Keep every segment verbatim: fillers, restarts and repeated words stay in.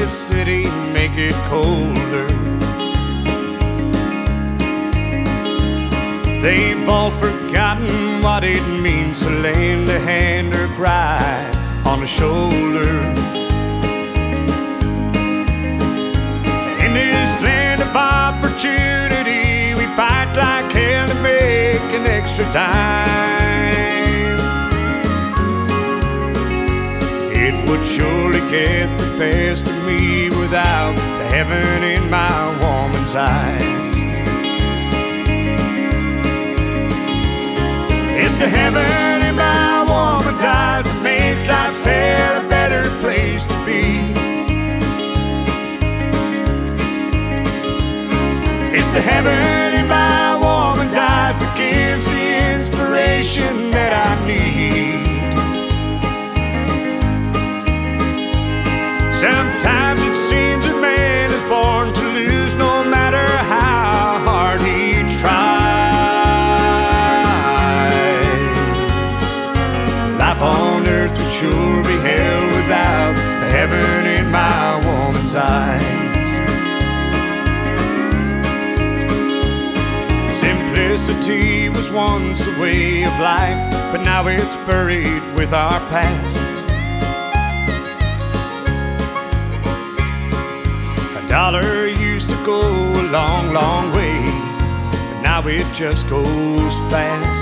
this city make it colder. They've all forgotten what it means to lend a hand or cry on a shoulder. In this land of opportunity, we fight like hell to make an extra dime. It would surely get the best of me without the heaven in my woman's eyes. It's the heaven in my woman's eyes that makes life's hell a better place to be. It's the heaven in my woman's eyes that gives the inspiration that I need. Sometimes it seems a man is born to lose no matter how hard he tries. Life on earth would sure be hell without the heaven in my woman's eyes. Simplicity was once a way of life, but now it's buried with our past. A dollar used to go a long, long way, but now it just goes fast.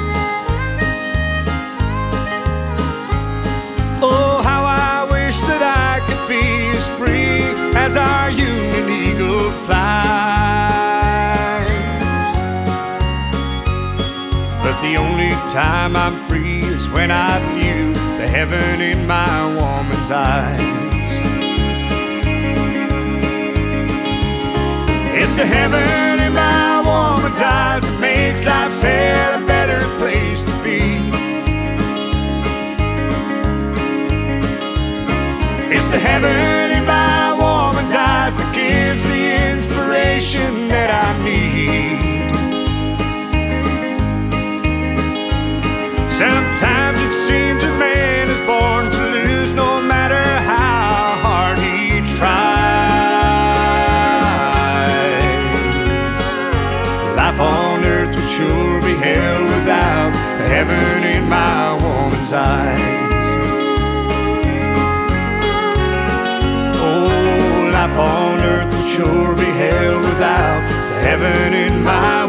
Oh, how I wish that I could be as free as our Union Eagle flies. But the only time I'm free is when I view the heaven in my woman's eyes. It's the heaven in my woman's eyes that makes life's hell a better place to be. It's the heaven in my woman's eyes that gives the inspiration that I need. Sometimes it seems a man is born to lose no matter how hard he tries. Life on earth would sure be hell without the heaven in my woman's eyes. Life on earth would sure be hell without the heaven in my